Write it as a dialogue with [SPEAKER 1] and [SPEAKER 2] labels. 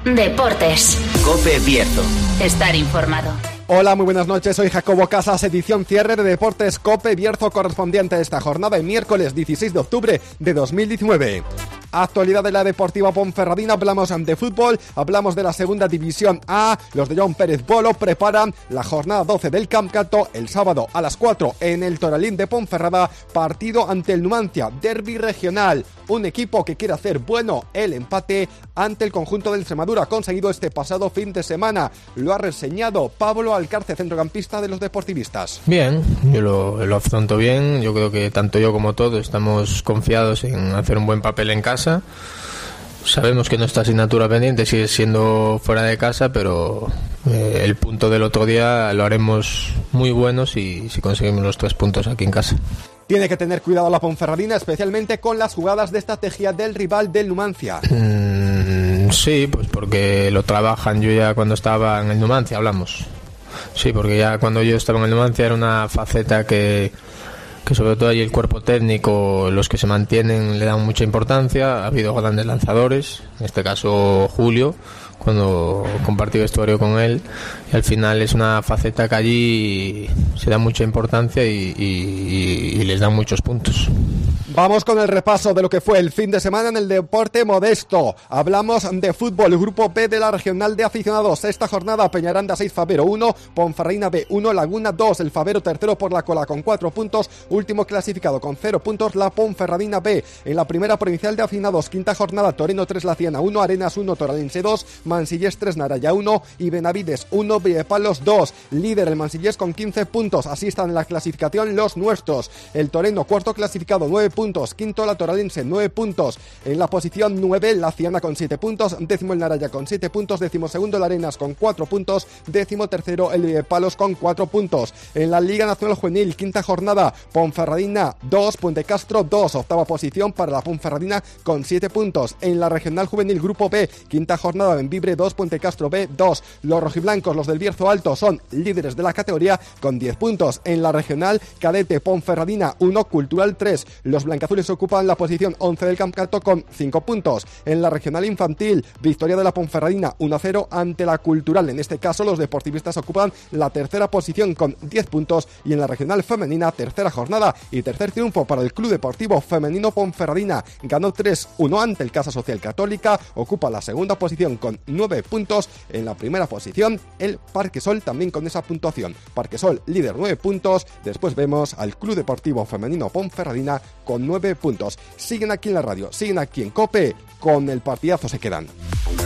[SPEAKER 1] Deportes.
[SPEAKER 2] COPE Bierzo.
[SPEAKER 1] Estar informado.
[SPEAKER 3] Hola, muy buenas noches, soy Jacobo Casas, edición cierre de Deportes COPE Bierzo correspondiente a esta jornada de miércoles 16 de octubre de 2019. Actualidad de la Deportiva Ponferradina, hablamos de fútbol, hablamos de la segunda división A. Los de Joan Pérez Bolo preparan la jornada 12 del Campcato el sábado a las 4 en el Toralín de Ponferrada, partido ante el Numancia, derbi regional. Un equipo que quiere hacer bueno el empate ante el conjunto del Extremadura, conseguido este pasado fin de semana. Lo ha reseñado Pablo Alcarce, centrocampista de los deportivistas.
[SPEAKER 4] Bien, yo lo afronto bien. Yo creo que tanto yo como todos estamos confiados en hacer un buen papel en casa. Sabemos que nuestra asignatura pendiente sigue siendo fuera de casa, pero el punto del otro día lo haremos muy bueno si conseguimos los 3 puntos aquí en casa.
[SPEAKER 3] Tiene que tener cuidado la Ponferradina, especialmente con las jugadas de estrategia del rival del Numancia.
[SPEAKER 4] Sí, pues porque lo trabajan. Yo ya cuando estaba en el Numancia hablamos. Sí, porque ya cuando yo estaba en el Numancia era una faceta que sobre todo ahí el cuerpo técnico, los que se mantienen, le dan mucha importancia. Ha habido grandes lanzadores, en este caso Julio, cuando compartí vestuario con él, y al final es una faceta que allí se da mucha importancia y les dan muchos puntos.
[SPEAKER 3] Vamos con el repaso de lo que fue el fin de semana en el deporte modesto. Hablamos de fútbol, grupo B de la regional de aficionados. Esta jornada Peñaranda 6, Favero 1, Ponferradina B 1, Laguna 2, el Favero tercero por la cola con 4 puntos, último clasificado con 0 puntos, la Ponferradina B. En la primera provincial de aficionados, quinta jornada, Toreno 3, La Ciana 1, Arenas 1, Toralense 2, Mansillés 3, Naraya 1 y Benavides 1, Villepalos 2. Líder el Mansillés con 15 puntos, así están en la clasificación los nuestros. El Toreno cuarto clasificado 9 puntos, quinto la Toralense 9 puntos, en la posición 9 la Ciana con 7 puntos, décimo el Naraya con 7 puntos, décimo segundo el Arenas con 4 puntos, décimo tercero el Palos con 4 puntos. En la Liga Nacional Juvenil, quinta jornada, Ponferradina 2, Puente Castro 2, octava posición para la Ponferradina con 7 puntos. En la Regional Juvenil Grupo B, quinta jornada, Benvibre 2, Puente Castro B 2. Los rojiblancos, los del Bierzo Alto, son líderes de la categoría con 10 puntos. En la Regional Cadete, Ponferradina 1, Cultural 3. Los blancazules ocupan la posición 11 del Campcato con 5 puntos. En la regional infantil, victoria de la Ponferradina 1-0 ante la Cultural. En este caso, los deportivistas ocupan la tercera posición con 10 puntos. Y en la regional femenina, tercera jornada y tercer triunfo para el Club Deportivo Femenino Ponferradina. Ganó 3-1 ante el Casa Social Católica. Ocupa la segunda posición con 9 puntos. En la primera posición, el Parquesol también con esa puntuación. Parquesol líder 9 puntos. Después vemos al Club Deportivo Femenino Ponferradina con 9 puntos. Siguen aquí en la radio, siguen aquí en COPE, con el partidazo se quedan.